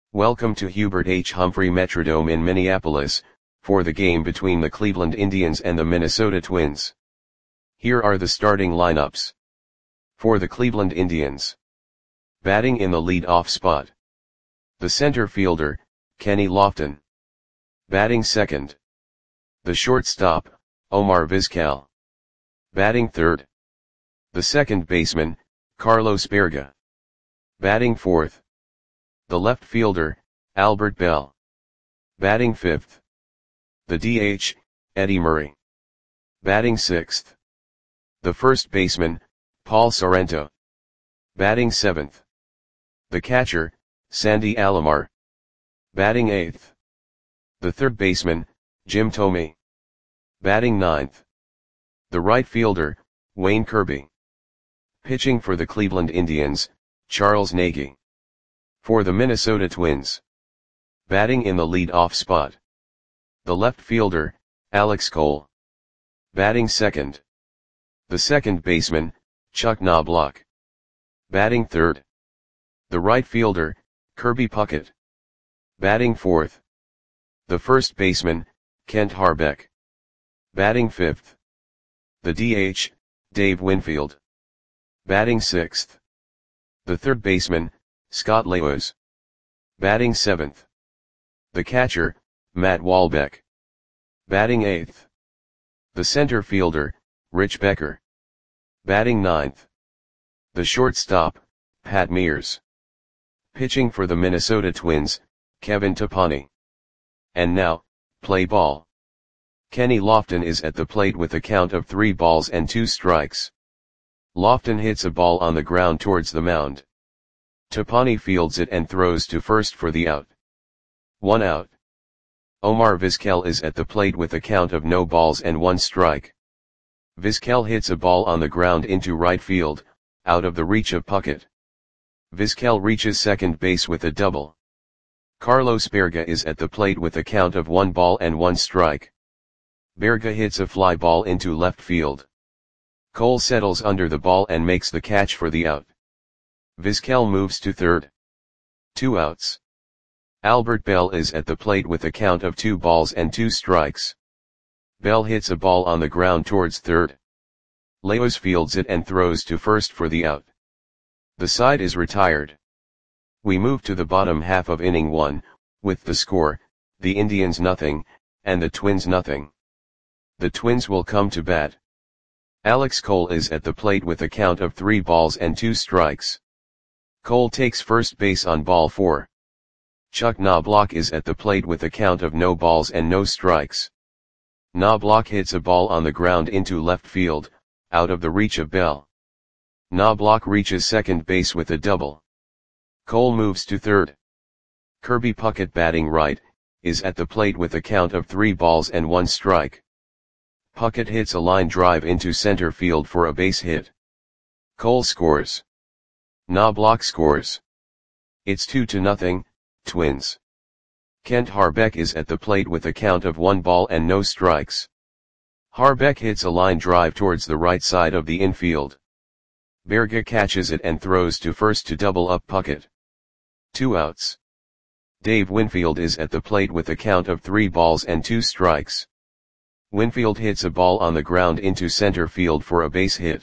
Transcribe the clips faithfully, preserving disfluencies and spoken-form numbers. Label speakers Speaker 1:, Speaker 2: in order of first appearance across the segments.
Speaker 1: Welcome to Hubert H. Humphrey Metrodome in Minneapolis, for the game between the Cleveland Indians and the Minnesota Twins. Here are the starting lineups. For the Cleveland Indians. Batting in the lead-off spot. The center fielder, Kenny Lofton. Batting second. The shortstop, Omar Vizquel. Batting third. The second baseman, Carlos Baerga. Batting fourth. The left fielder, Albert Belle. Batting fifth. The D H, Eddie Murray. Batting sixth. The first baseman, Paul Sorrento. Batting seventh. The catcher, Sandy Alomar. Batting eighth. The third baseman, Jim Thome. Batting ninth. The right fielder, Wayne Kirby. Pitching for the Cleveland Indians, Charles Nagy. For the Minnesota Twins. Batting in the lead-off spot. The left fielder, Alex Cole. Batting second. The second baseman, Chuck Knobloch. Batting third. The right fielder, Kirby Puckett. Batting fourth. The first baseman, Kent Harbeck. Batting fifth. The D H, Dave Winfield. Batting sixth. The third baseman, Scott Lewis. Batting seventh. The catcher, Matt Walbeck. Batting eighth. The center fielder, Rich Becker. Batting ninth. The shortstop, Pat Mears. Pitching for the Minnesota Twins, Kevin Topani. And now, play ball. Kenny Lofton is at the plate with a count of three balls and two strikes. Lofton hits a ball on the ground towards the mound. Topani fields it and throws to first for the out. One out. Omar Vizquel is at the plate with a count of no balls and one strike. Vizquel hits a ball on the ground into right field, out of the reach of Puckett. Vizquel reaches second base with a double. Carlos Baerga is at the plate with a count of one ball and one strike. Baerga hits a fly ball into left field. Cole settles under the ball and makes the catch for the out. Vizquel moves to third. Two outs. Albert Belle is at the plate with a count of two balls and two strikes. Belle hits a ball on the ground towards third. Lewis fields it and throws to first for the out. The side is retired. We move to the bottom half of inning one, with the score, the Indians nothing, and the Twins nothing. The Twins will come to bat. Alex Cole is at the plate with a count of three balls and two strikes. Cole takes first base on ball four. Chuck Knobloch is at the plate with a count of no balls and no strikes. Knobloch hits a ball on the ground into left field, out of the reach of Belle. Knobloch reaches second base with a double. Cole moves to third. Kirby Puckett, batting right, is at the plate with a count of three balls and one strike. Puckett hits a line drive into center field for a base hit. Cole scores. Knobloch scores. It's two to nothing, Twins. Kent Harbeck is at the plate with a count of one ball and no strikes. Harbeck hits a line drive towards the right side of the infield. Baerga catches it and throws to first to double up Puckett. Two outs. Dave Winfield is at the plate with a count of three balls and two strikes. Winfield hits a ball on the ground into center field for a base hit.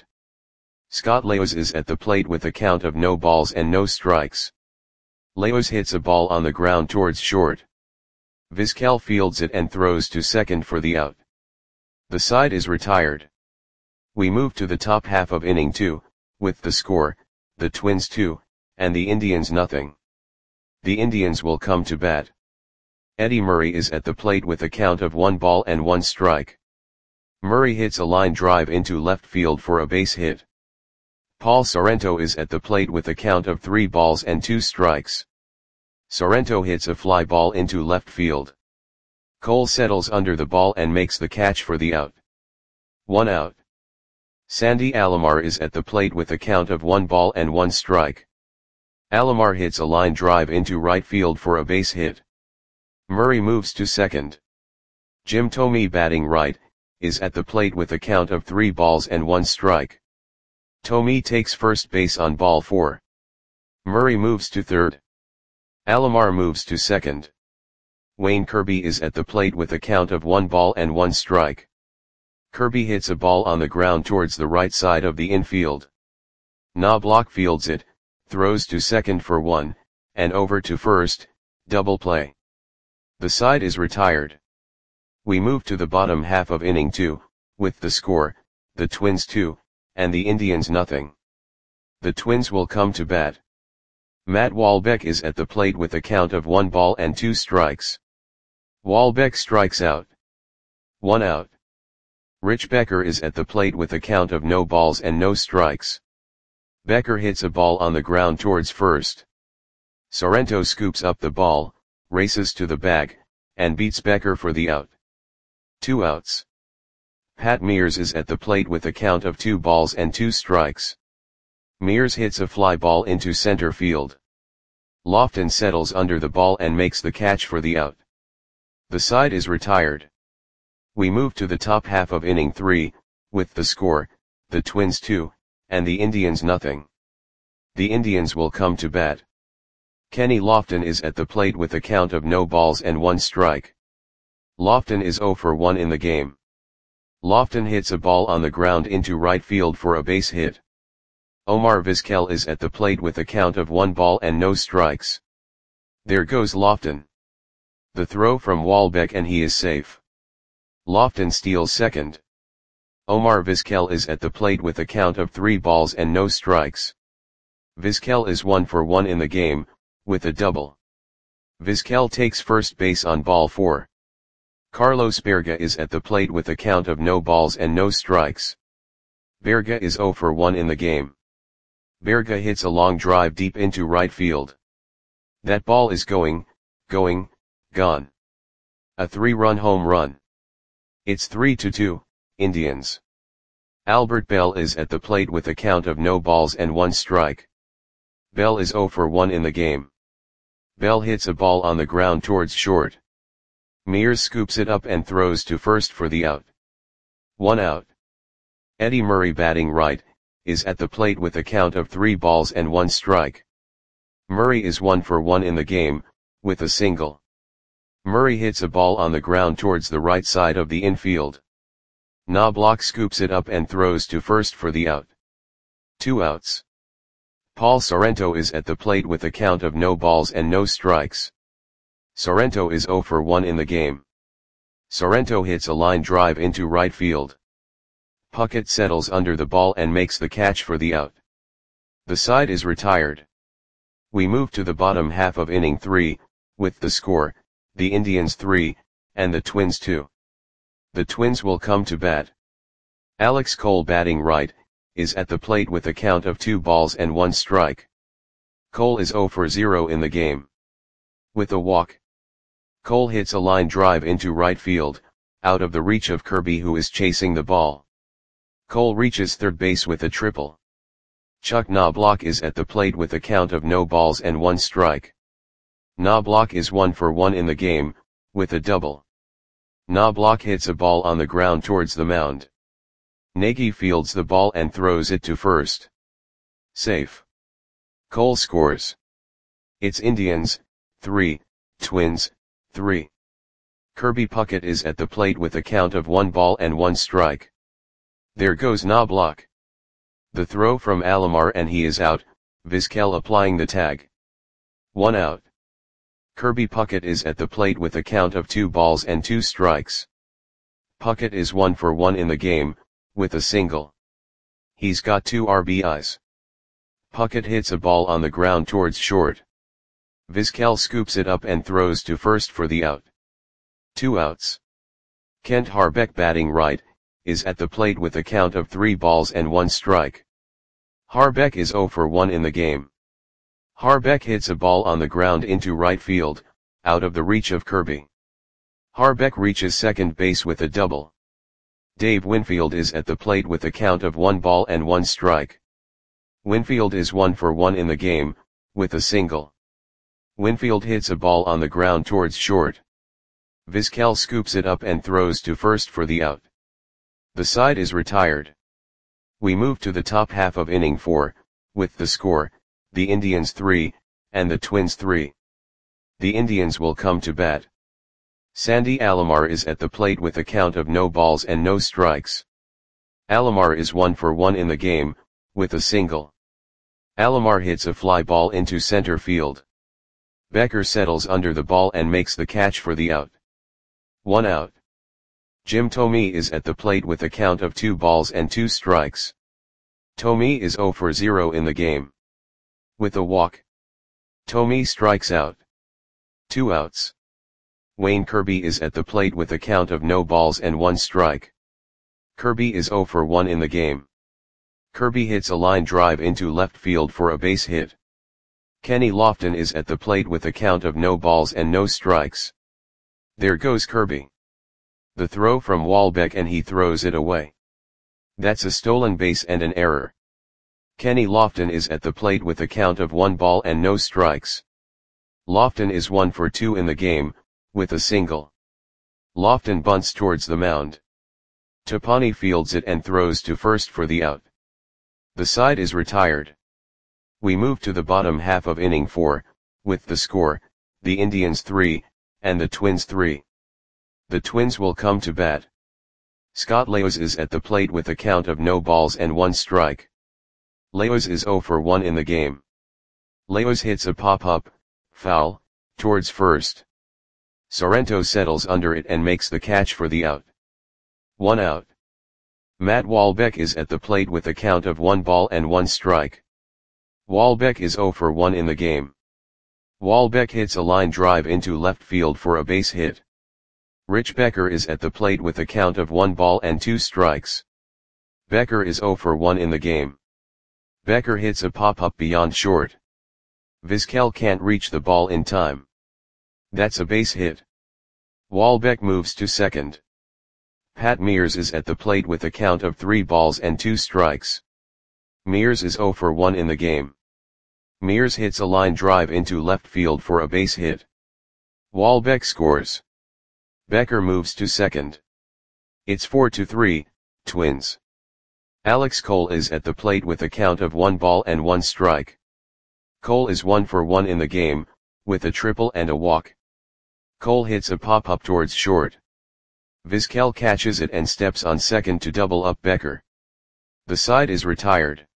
Speaker 1: Scott Lewis is at the plate with a count of no balls and no strikes. Lewis hits a ball on the ground towards short. Vizquel fields it and throws to second for the out. The side is retired. We move to the top half of inning two, with the score, the Twins two, and the Indians nothing. The Indians will come to bat. Eddie Murray is at the plate with a count of one ball and one strike. Murray hits a line drive into left field for a base hit. Paul Sorrento is at the plate with a count of three balls and two strikes. Sorrento hits a fly ball into left field. Cole settles under the ball and makes the catch for the out. One out. Sandy Alomar is at the plate with a count of one ball and one strike. Alomar hits a line drive into right field for a base hit. Murray moves to second. Jim Thome, batting right, is at the plate with a count of three balls and one strike. Thome takes first base on ball four. Murray moves to third. Alomar moves to second. Wayne Kirby is at the plate with a count of one ball and one strike. Kirby hits a ball on the ground towards the right side of the infield. Knobloch fields it, throws to second for one, and over to first, double play. The side is retired. We move to the bottom half of inning two, with the score, the Twins two, and the Indians nothing. The Twins will come to bat. Matt Walbeck is at the plate with a count of one ball and two strikes. Walbeck strikes out. One out. Rich Becker is at the plate with a count of no balls and no strikes. Becker hits a ball on the ground towards first. Sorrento scoops up the ball, races to the bag, and beats Becker for the out. Two outs. Pat Mears is at the plate with a count of two balls and two strikes. Mears hits a fly ball into center field. Lofton settles under the ball and makes the catch for the out. The side is retired. We move to the top half of inning three, with the score, the Twins two, and the Indians nothing. The Indians will come to bat. Kenny Lofton is at the plate with a count of no balls and one strike. Lofton is oh for one in the game. Lofton hits a ball on the ground into right field for a base hit. Omar Vizquel is at the plate with a count of one ball and no strikes. There goes Lofton. The throw from Walbeck and he is safe. Lofton steals second. Omar Vizquel is at the plate with a count of three balls and no strikes. Vizquel is one for one in the game, with a double. Vizquel takes first base on ball four. Carlos Berga is at the plate with a count of no balls and no strikes. Berga is oh for one in the game. Berga hits a long drive deep into right field. That ball is going, going, gone. A three-run home run. It's three to two, Indians. Albert Bell is at the plate with a count of no balls and one strike. Bell is oh for one in the game. Bell hits a ball on the ground towards short. Mears scoops it up and throws to first for the out. One out. Eddie Murray, batting right, is at the plate with a count of three balls and one strike. Murray is one for one in the game, with a single. Murray hits a ball on the ground towards the right side of the infield. Knobloch scoops it up and throws to first for the out. Two outs. Paul Sorrento is at the plate with a count of no balls and no strikes. Sorrento is oh for one in the game. Sorrento hits a line drive into right field. Puckett settles under the ball and makes the catch for the out. The side is retired. We move to the bottom half of inning three, with the score, the Indians three, and the Twins two. The Twins will come to bat. Alex Cole, batting right, is at the plate with a count of two balls and one strike. Cole is oh for zero in the game. With a walk. Cole hits a line drive into right field, out of the reach of Kirby, who is chasing the ball. Cole reaches third base with a triple. Chuck Knobloch is at the plate with a count of no balls and one strike. Knobloch is one for one in the game, with a double. Knobloch hits a ball on the ground towards the mound. Nagy fields the ball and throws it to first. Safe. Cole scores. It's Indians, three, Twins, three. Kirby Puckett is at the plate with a count of one ball and one strike. There goes Knobloch. The throw from Alomar and he is out, Vizquel applying the tag. One out. Kirby Puckett is at the plate with a count of two balls and two strikes. Puckett is one for one in the game, with a single. He's got two R B Is. Puckett hits a ball on the ground towards short. Vizquel scoops it up and throws to first for the out. Two outs. Kent Harbeck, batting right, is at the plate with a count of three balls and one strike. Harbeck is oh for one in the game. Harbeck hits a ball on the ground into right field, out of the reach of Kirby. Harbeck reaches second base with a double. Dave Winfield is at the plate with a count of one ball and one strike. Winfield is one for one in the game, with a single. Winfield hits a ball on the ground towards short. Vizquel scoops it up and throws to first for the out. The side is retired. We move to the top half of inning four, with the score, the Indians three, and the Twins three. the Indians will come to bat. Sandy Alomar is at the plate with a count of no balls and no strikes. Alomar is one for one in the game, with a single. Alomar hits a fly ball into center field. Becker settles under the ball and makes the catch for the out. One out. Jim Thome is at the plate with a count of two balls and two strikes. Thome is zero for zero in the game. With a walk, Thome strikes out. Two outs. Wayne Kirby is at the plate with a count of no balls and one strike. Kirby is zero for one in the game. Kirby hits a line drive into left field for a base hit. Kenny Lofton is at the plate with a count of no balls and no strikes. There goes Kirby. The throw from Walbeck and he throws it away. That's a stolen base and an error. Kenny Lofton is at the plate with a count of one ball and no strikes. Lofton is one for two in the game, with a single. Lofton bunts towards the mound. Topani fields it and throws to first for the out. The side is retired. We move to the bottom half of inning four, with the score, the Indians three, and the Twins three. The Twins will come to bat. Scott Leos is at the plate with a count of no balls and one strike. Leos is zero for one in the game. Leos hits a pop-up, foul, towards first. Sorrento settles under it and makes the catch for the out. One out. Matt Walbeck is at the plate with a count of one ball and one strike. Walbeck is zero for one in the game. Walbeck hits a line drive into left field for a base hit. Rich Becker is at the plate with a count of one ball and two strikes. Becker is zero for one in the game. Becker hits a pop-up beyond short. Vizquel can't reach the ball in time. That's a base hit. Walbeck moves to second. Pat Mears is at the plate with a count of three balls and two strikes. Mears is zero for one in the game. Mears hits a line drive into left field for a base hit. Walbeck scores. Becker moves to second. It's four to three, Twins. Alex Cole is at the plate with a count of one ball and one strike. Cole is one for one in the game, with a triple and a walk. Cole hits a pop-up towards short. Vizquel catches it and steps on second to double up Becker. The side is retired.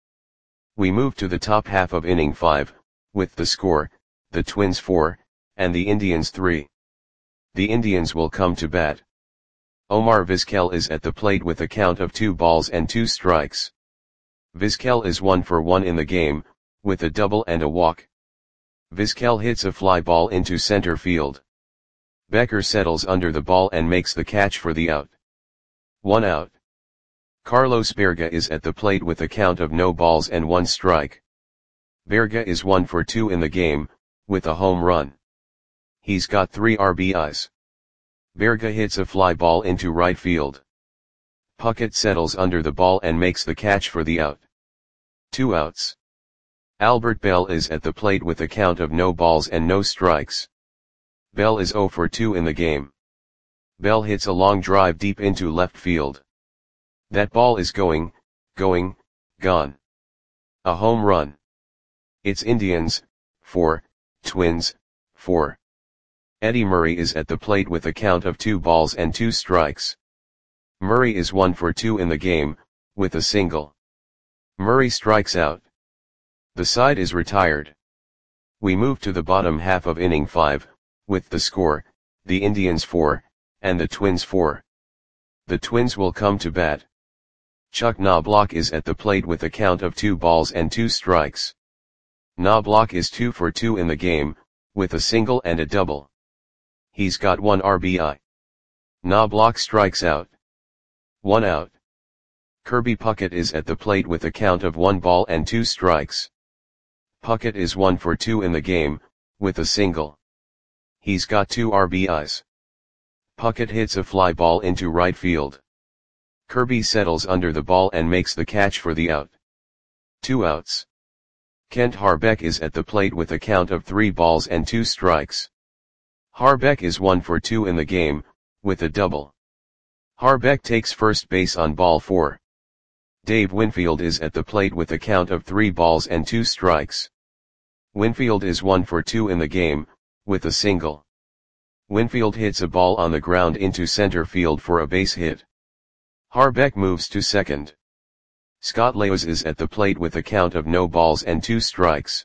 Speaker 1: We move to the top half of inning five, with the score, the Twins four, and the Indians three. The Indians will come to bat. Omar Vizquel is at the plate with a count of two balls and two strikes. Vizquel is one for one in the game, with a double and a walk. Vizquel hits a fly ball into center field. Becker settles under the ball and makes the catch for the out. One out. Carlos Berga is at the plate with a count of no balls and one strike. Berga is one for two in the game, with a home run. He's got three R B Is. Berga hits a fly ball into right field. Puckett settles under the ball and makes the catch for the out. Two outs. Albert Bell is at the plate with a count of no balls and no strikes. Bell is zero for two in the game. Bell hits a long drive deep into left field. That ball is going, going, gone. A home run. It's Indians, four, Twins, four. Eddie Murray is at the plate with a count of two balls and two strikes. Murray is one for two in the game, with a single. Murray strikes out. The side is retired. We move to the bottom half of inning five, with the score, the Indians four, and the Twins four. The Twins will come to bat. Chuck Knobloch is at the plate with a count of two balls and two strikes. Knobloch is two for two in the game, with a single and a double. He's got one R B I. Knobloch strikes out. One out. Kirby Puckett is at the plate with a count of one ball and two strikes. Puckett is one for two in the game, with a single. He's got two R B Is. Puckett hits a fly ball into right field. Kirby settles under the ball and makes the catch for the out. Two outs. Kent Harbeck is at the plate with a count of three balls and two strikes. Harbeck is one for two in the game, with a double. Harbeck takes first base on ball four. Dave Winfield is at the plate with a count of three balls and two strikes. Winfield is one for two in the game, with a single. Winfield hits a ball on the ground into center field for a base hit. Harbeck moves to second. Scott Leos is at the plate with a count of no balls and two strikes.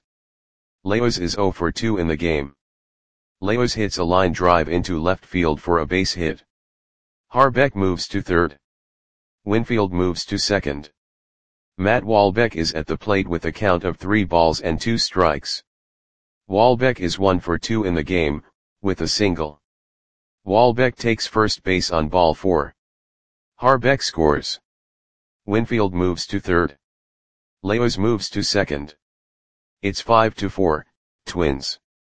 Speaker 1: Leos is zero for two in the game. Leos hits a line drive into left field for a base hit. Harbeck moves to third. Winfield moves to second. Matt Walbeck is at the plate with a count of three balls and two strikes. Walbeck is one for two in the game, with a single. Walbeck takes first base on ball four. Harbeck scores. Winfield moves to third. Leos moves to second. It's five to four, Twins.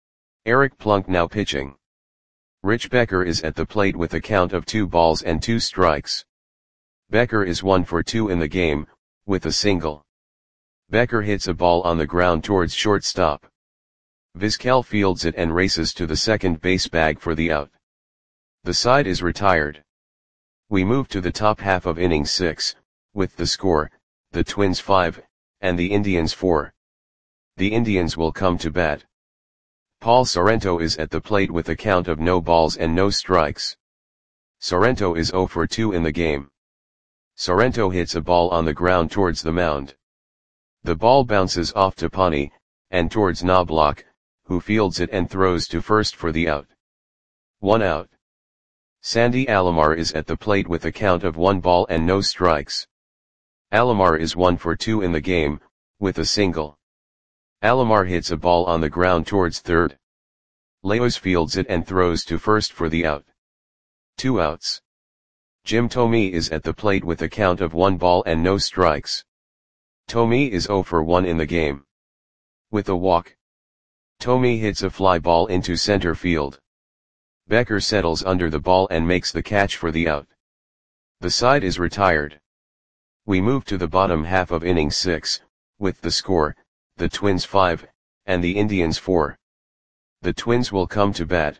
Speaker 1: Eric Plunk now pitching. Rich Becker is at the plate with a count of two balls and two strikes. Becker is one for two in the game, with a single. Becker hits a ball on the ground towards shortstop. Vizquel fields it and races to the second base bag for the out. The side is retired. We move to the top half of inning six, with the score, the Twins five, and the Indians four. The Indians will come to bat. Paul Sorrento is at the plate with a count of no balls and no strikes. Sorrento is zero for two in the game. Sorrento hits a ball on the ground towards the mound. The ball bounces off to Pani, and towards Knobloch, who fields it and throws to first for the out. One out. Sandy Alomar is at the plate with a count of one ball and no strikes. Alomar is one for two in the game, with a single. Alomar hits a ball on the ground towards third. Leos fields it and throws to first for the out. Two outs. Jim Thome is at the plate with a count of one ball and no strikes. Thome is zero for one in the game. With a walk. Thome hits a fly ball into center field. Becker settles under the ball and makes the catch for the out. The side is retired. We move to the bottom half of inning six, with the score, the Twins five, and the Indians four. The Twins will come to bat.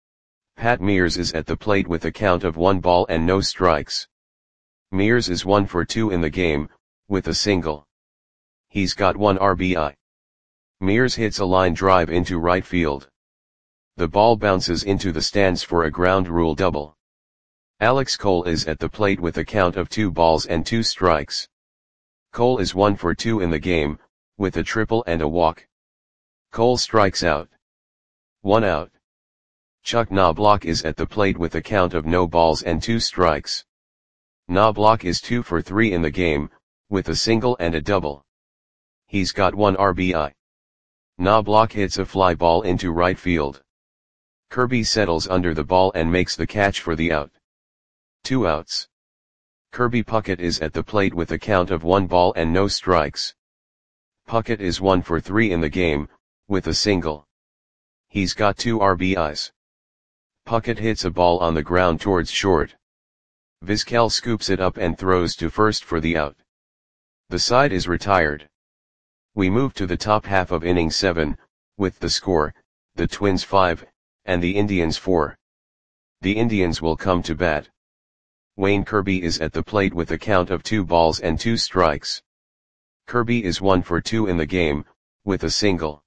Speaker 1: Pat Mears is at the plate with a count of one ball and no strikes. Mears is one for two in the game, with a single. He's got one R B I. Mears hits a line drive into right field. The ball bounces into the stands for a ground rule double. Alex Cole is at the plate with a count of two balls and two strikes. Cole is one for two in the game, with a triple and a walk. Cole strikes out. One out. Chuck Knobloch is at the plate with a count of no balls and two strikes. Knobloch is two for three in the game, with a single and a double. He's got one R B I. Knobloch hits a fly ball into right field. Kirby settles under the ball and makes the catch for the out. Two outs. Kirby Puckett is at the plate with a count of one ball and no strikes. Puckett is one for three in the game, with a single. He's got two R B Is. Puckett hits a ball on the ground towards short. Vizquel scoops it up and throws to first for the out. The side is retired. We move to the top half of inning seven, with the score, the Twins five, and the Indians four. The Indians will come to bat. Wayne Kirby is at the plate with a count of two balls and two strikes. Kirby is one for two in the game, with a single.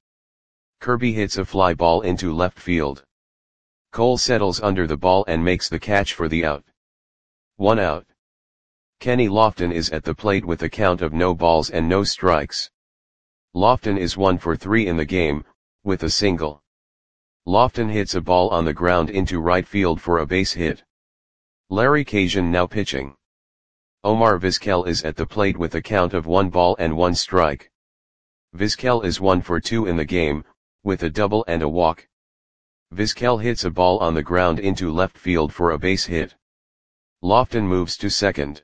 Speaker 1: Kirby hits a fly ball into left field. Cole settles under the ball and makes the catch for the out. One out. Kenny Lofton is at the plate with a count of no balls and no strikes. Lofton is one for three in the game, with a single. Lofton hits a ball on the ground into right field for a base hit. Larry Cajun now pitching. Omar Vizquel is at the plate with a count of one ball and one strike. Vizquel is one for two in the game, with a double and a walk. Vizquel hits a ball on the ground into left field for a base hit. Lofton moves to second.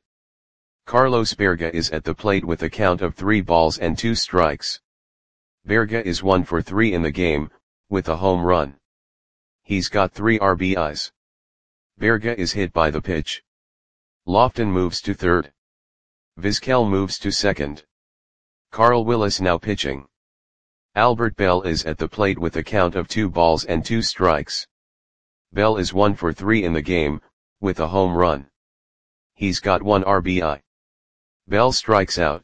Speaker 1: Carlos Berga is at the plate with a count of three balls and two strikes. Berga is one for three in the game, with a home run. He's got three R B Is. Berga is hit by the pitch. Lofton moves to third. Vizquel moves to second. Carl Willis now pitching. Albert Bell is at the plate with a count of two balls and two strikes. Bell is one for three in the game, with a home run. He's got one R B I. Bell strikes out.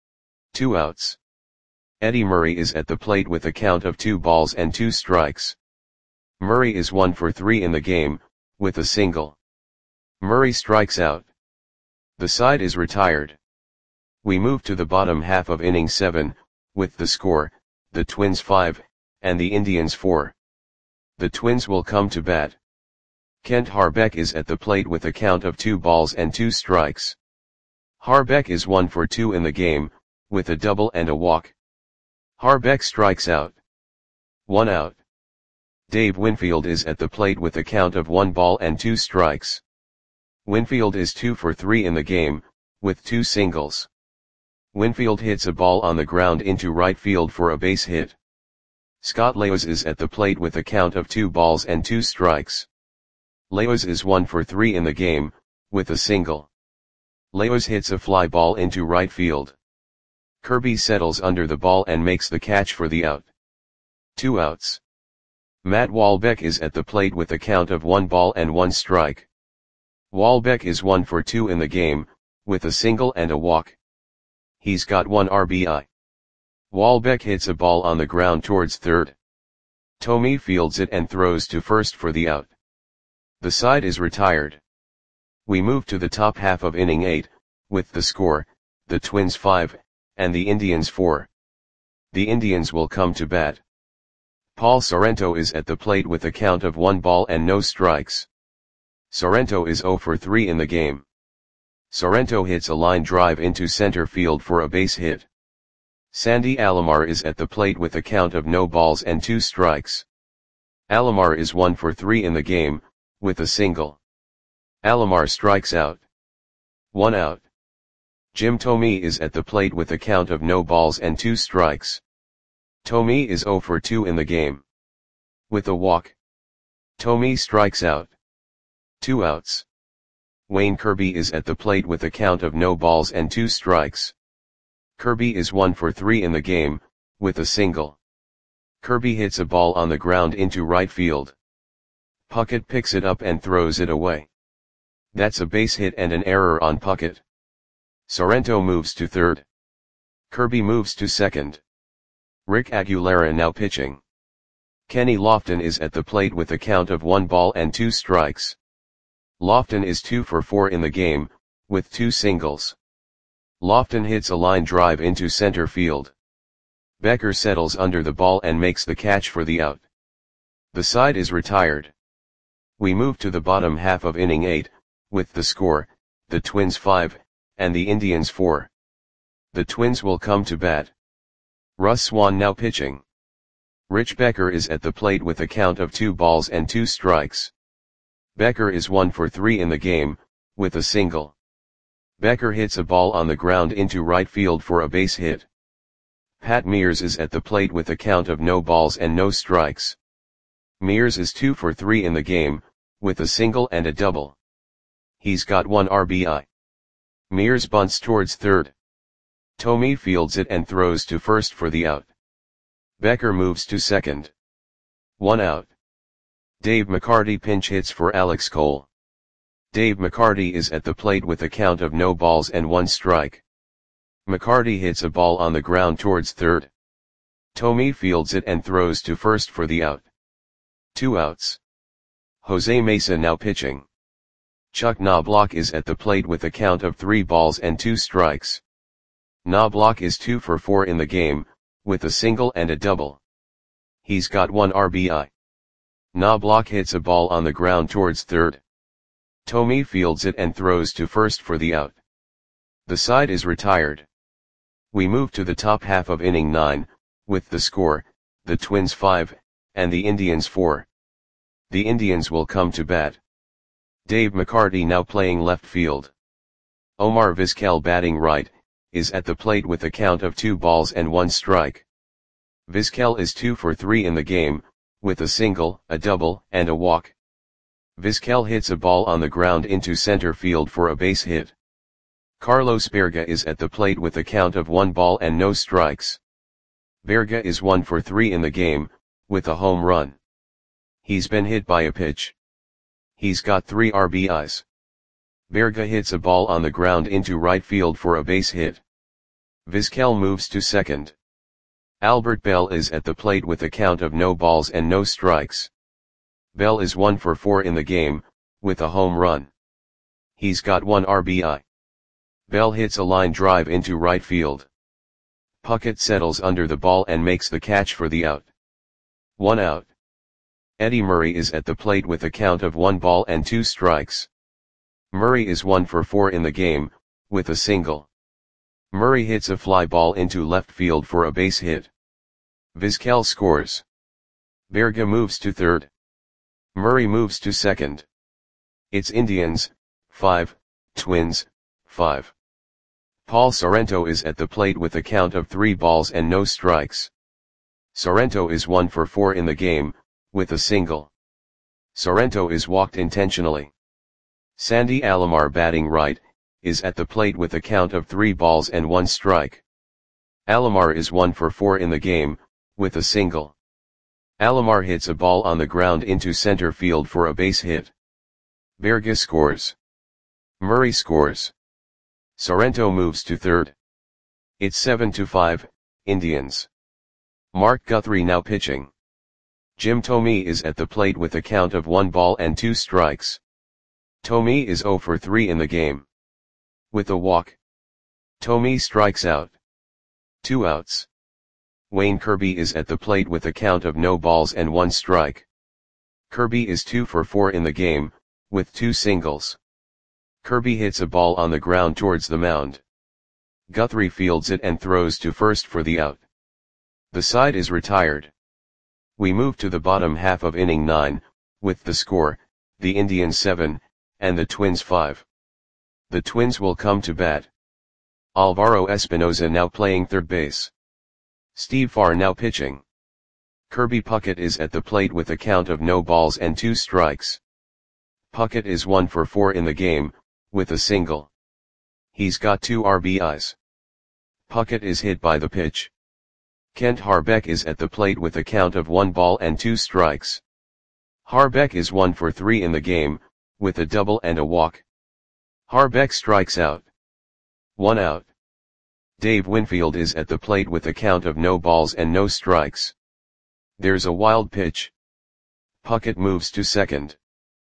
Speaker 1: Two outs. Eddie Murray is at the plate with a count of two balls and two strikes. Murray is one for three in the game, with a single. Murray strikes out. The side is retired. We move to the bottom half of inning seven, with the score, the Twins five, and the Indians four. The Twins will come to bat. Kent Harbeck is at the plate with a count of two balls and two strikes. Harbeck is one for two in the game, with a double and a walk. Harbeck strikes out. One out. Dave Winfield is at the plate with a count of one ball and two strikes. Winfield is two for three in the game, with two singles. Winfield hits a ball on the ground into right field for a base hit. Scott Leos is at the plate with a count of two balls and two strikes. Leos is one for three in the game, with a single. Leos hits a fly ball into right field. Kirby settles under the ball and makes the catch for the out. Two outs. Matt Walbeck is at the plate with a count of one ball and one strike. Walbeck is one for two in the game, with a single and a walk. He's got one R B I. Walbeck hits a ball on the ground towards third. Thome fields it and throws to first for the out. The side is retired. We move to the top half of inning eight, with the score, the Twins five, and the Indians four. The Indians will come to bat. Paul Sorrento is at the plate with a count of one ball and no strikes. Sorrento is zero for three in the game. Sorrento hits a line drive into center field for a base hit. Sandy Alomar is at the plate with a count of no balls and two strikes. Alomar is one for three in the game, with a single. Alomar strikes out. One out. Jim Thome is at the plate with a count of no balls and two strikes. Thome is zero for two in the game. With a walk. Thome strikes out. Two outs. Wayne Kirby is at the plate with a count of no balls and two strikes. Kirby is one for three in the game, with a single. Kirby hits a ball on the ground into right field. Puckett picks it up and throws it away. That's a base hit and an error on Puckett. Sorrento moves to third. Kirby moves to second. Rick Aguilera now pitching. Kenny Lofton is at the plate with a count of one ball and two strikes. Lofton is two for four in the game, with two singles. Lofton hits a line drive into center field. Becker settles under the ball and makes the catch for the out. The side is retired. We move to the bottom half of inning eight, with the score, the Twins five, and the Indians four. The Twins will come to bat. Russ Swan now pitching. Rich Becker is at the plate with a count of two balls and two strikes. Becker is one for three in the game, with a single. Becker hits a ball on the ground into right field for a base hit. Pat Mears is at the plate with a count of no balls and no strikes. Mears is two for three in the game, with a single and a double. He's got one R B I. Mears bunts towards third. Thome fields it and throws to first for the out. Becker moves to second. One out. Dave McCarty pinch hits for Alex Cole. Dave McCarty is at the plate with a count of no balls and one strike. McCarty hits a ball on the ground towards third. Thome fields it and throws to first for the out. Two outs. Jose Mesa now pitching. Chuck Knobloch is at the plate with a count of three balls and two strikes. Knobloch is two for four in the game, with a single and a double. He's got one R B I. Knobloch hits a ball on the ground towards third. Thome fields it and throws to first for the out. The side is retired. We move to the top half of inning nine, with the score, the Twins five, and the Indians four. The Indians will come to bat. Dave McCarty now playing left field. Omar Vizquel batting right, is at the plate with a count of two balls and one strike. Vizquel is two for three in the game, with a single, a double, and a walk. Vizquel hits a ball on the ground into center field for a base hit. Carlos Berga is at the plate with a count of one ball and no strikes. Berga is one for three in the game, with a home run. He's been hit by a pitch. He's got three R B Is. Berga hits a ball on the ground into right field for a base hit. Vizquel moves to second. Albert Bell is at the plate with a count of no balls and no strikes. Bell is one for four in the game, with a home run. He's got one R B I. Bell hits a line drive into right field. Puckett settles under the ball and makes the catch for the out. One out. Eddie Murray is at the plate with a count of one ball and two strikes. Murray is one for four in the game, with a single. Murray hits a fly ball into left field for a base hit. Vizquel scores. Berga moves to third. Murray moves to second. It's Indians, five, Twins, five. Paul Sorrento is at the plate with a count of three balls and no strikes. Sorrento is one for four in the game, with a single. Sorrento is walked intentionally. Sandy Alomar, batting right, is at the plate with a count of three balls and one strike. Alomar is one for four in the game, with a single. Alomar hits a ball on the ground into center field for a base hit. Berga scores. Murray scores. Sorrento moves to third. It's seven to five, Indians. Mark Guthrie now pitching. Jim Thome is at the plate with a count of one ball and two strikes. Thome is zero for three in the game. With a walk. Thome strikes out. Two outs. Wayne Kirby is at the plate with a count of no balls and one strike. Kirby is two for four in the game, with two singles. Kirby hits a ball on the ground towards the mound. Guthrie fields it and throws to first for the out. The side is retired. We move to the bottom half of inning nine, with the score, the Indians seven, and the Twins five. The Twins will come to bat. Alvaro Espinoza now playing third base. Steve Farr now pitching. Kirby Puckett is at the plate with a count of no balls and two strikes. Puckett is one for four in the game, with a single. He's got two R B Is. Puckett is hit by the pitch. Kent Harbeck is at the plate with a count of one ball and two strikes. Harbeck is one for three in the game, with a double and a walk. Harbeck strikes out. One out. Dave Winfield is at the plate with a count of no balls and no strikes. There's a wild pitch. Puckett moves to second.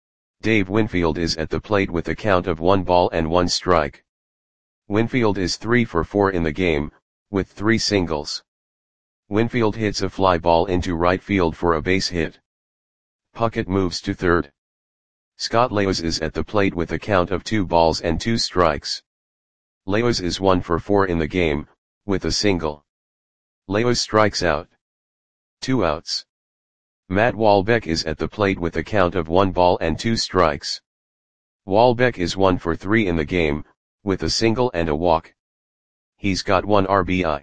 Speaker 1: Dave Winfield is at the plate with a count of one ball and one strike. Winfield is three for four in the game, with three singles. Winfield hits a fly ball into right field for a base hit. Puckett moves to third. Scott Leos is at the plate with a count of two balls and two strikes. Leos is one for four in the game, with a single. Leos strikes out. Two outs. Matt Walbeck is at the plate with a count of one ball and two strikes. Walbeck is one for three in the game, with a single and a walk. He's got one R B I.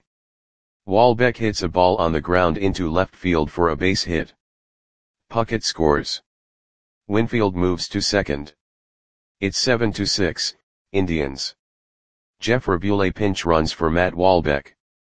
Speaker 1: Walbeck hits a ball on the ground into left field for a base hit. Puckett scores. Winfield moves to second. It's seven to six, Indians. Jeff Rabule pinch runs for Matt Walbeck.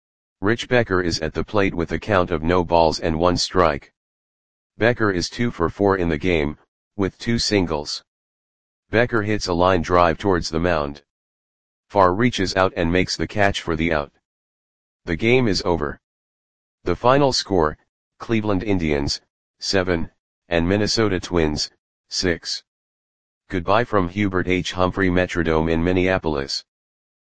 Speaker 1: Rich Becker is at the plate with a count of no balls and one strike. Becker is two for four in the game, with two singles. Becker hits a line drive towards the mound. Farr reaches out and makes the catch for the out. The game is over. The final score, Cleveland Indians, seven, and Minnesota Twins, six. Goodbye from Hubert H. Humphrey Metrodome in Minneapolis.